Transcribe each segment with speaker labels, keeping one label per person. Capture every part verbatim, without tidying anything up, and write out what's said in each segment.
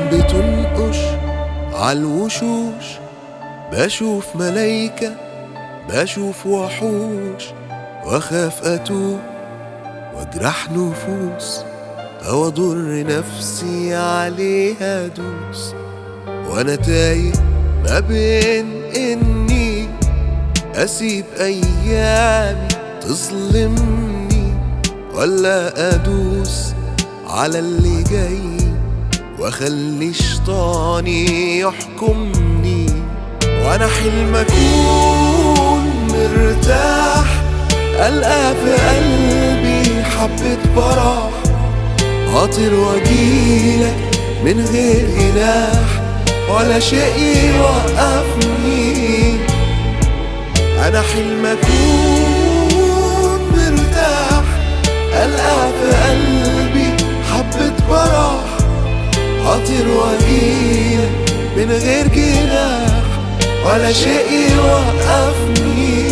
Speaker 1: بتنقش عالوشوش، بشوف ملايكة بشوف وحوش، واخاف اتوه واجرح نفوس، او اضر نفسي عليها ادوس، وانا تايه ما بين اني اسيب ايامي تظلمني، ولا ادوس على اللي جاي واخلي شيطاني يحكمني. وانا حلم اكون مرتاح، القى في قلبي حبة براح، هطير واجيلك من غير جناح، ولا شيء يوقفني. انا حلم اكون مرتاح، القى في قلبي حبة براح، هطير واجيلك من غير جناح، ولا شيء يوقفني.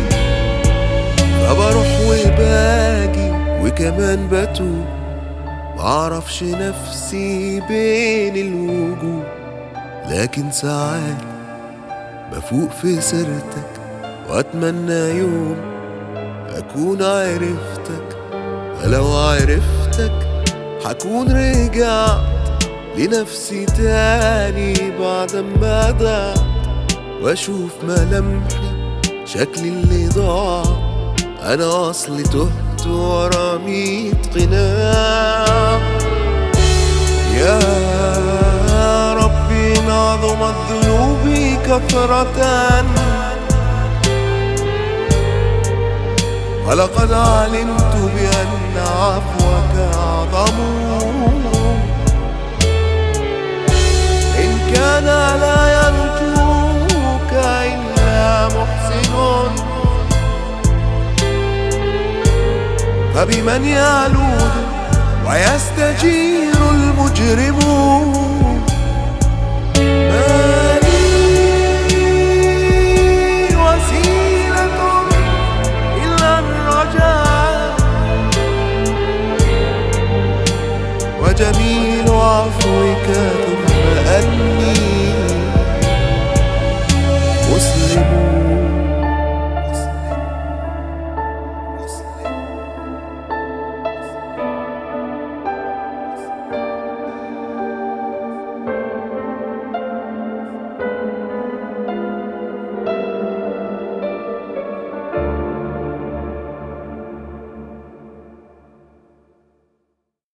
Speaker 1: فبروح وباجي وكمان بتوه، معرفش نفسي بين الوجوه، لكن ساعات بفوق في سيرتك واتمنى يوم اكون عرفتك، ولو عرفتك حكون رجعت لنفسي تاني بعد ما ضعت، واشوف ملامحي شكلي اللي ضاع. انا اصلي تهت ورا ميت قناع. يا ربي إن عظمت ذنوبي كثرة، ولقد علمت بأن عفوك أعظم. إن كان لا يرجوك إلا محسن، فبمن يعلون ويستجير المجرمون. ما لي وسيلة إلا الرجاء، وجميل عفوك ثم أني مسلم.